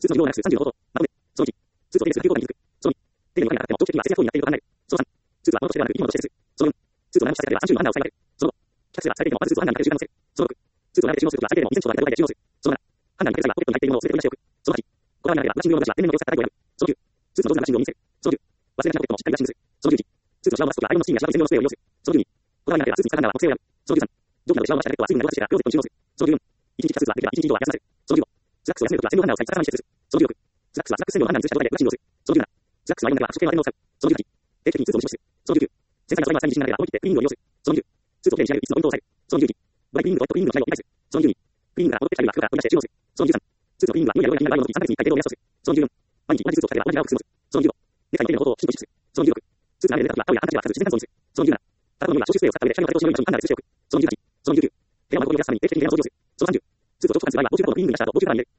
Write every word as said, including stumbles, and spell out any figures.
スーツの技量なくさんじゅうの方法。まとめ。そのいち、スーツを手入れする有効感に気づく。そのに、手に何かがなくても長期的には節約になっていると考える。そのさん、スーツは物としてではなく生き物として接する。そのよん、スーツを長持ちさせてはさんじゅうの判断を抑えられる。そのご、キャッチすればされていてもまずスーツを判断にかける習慣をつける。そのろく、スーツを並べて収納するときは最低でもにセンチほど空いている状態で収納する。そのなな、判断にかける際はポケットに入っているものをすべて取り出しておく。そのはち、こだわりのあればブラッシング用のブラシは天然の良さからを選ぶ。そのきゅう、スーツの上手なブラッシングを見せる。そのじゅう、忘れがちなポケットもしっかりブラッシングする。そのじゅういち、スーツのシワを伸ばすときはアイロンのスピンやシワの専用のスプレーを利用する。そのじゅうに、こだわりのあればスーツに使うなら木製を選ぶ。そのじゅうさん、上記などシワを伸ばしたポケットは水分が蒸発してからクローゼットに収納する。そのじゅうよん、一日着たスーツはできれば一日以上は休ませる。そのじゅうご、スラックスを休めるときは専用のハンガーを使い逆さまにして吊るす。そのじゅうろく、スラックスはスラックス専用のハンガーに吊るした状態でブラッシングをする。そのじゅうなな、スラックスはアイロンだけは不織系のアイロンを使う。そのじゅうはち、定期的にスーツを実施する。そのじゅうきゅう、繊細な素材はさらに自信がなければ思い切ってクリーニングを利用する。そのじゅう、スーツをきれいに仕上げるいつもポイントを押さえる。そのじゅういち、ドライクリーニングとホットクリーニングの違いを理解する。そのじゅうに、クリーニングから戻ってきた衣が服から取り出して収納する。そのじゅうさん、スーツのクリーニングは匂いや汚れが気になる場合の時さんかげつにいっかい程度を目安とする。そのじゅうよん、毎日同じスーツを着れば同じ長く過ごす。そのじゅうご、ネクタイの手入れの方法をきちんと実施する。そのじゅうろく、スーツの雨で出た時はタオルやハンカチは数自然乾燥にする。そのじゅうなな、タバコの匂いは消臭スプレーを使った上で光の風通しの良い場所にハンガーで移しておく。そのじゅうはち、そのじゅうきゅう、部屋を丸ごと動かすために定期的に部屋の掃除をする。そのさんじゅう、スーツを長期間する場合は防虫加工のクリーニングに出した後防虫カラーに入れる。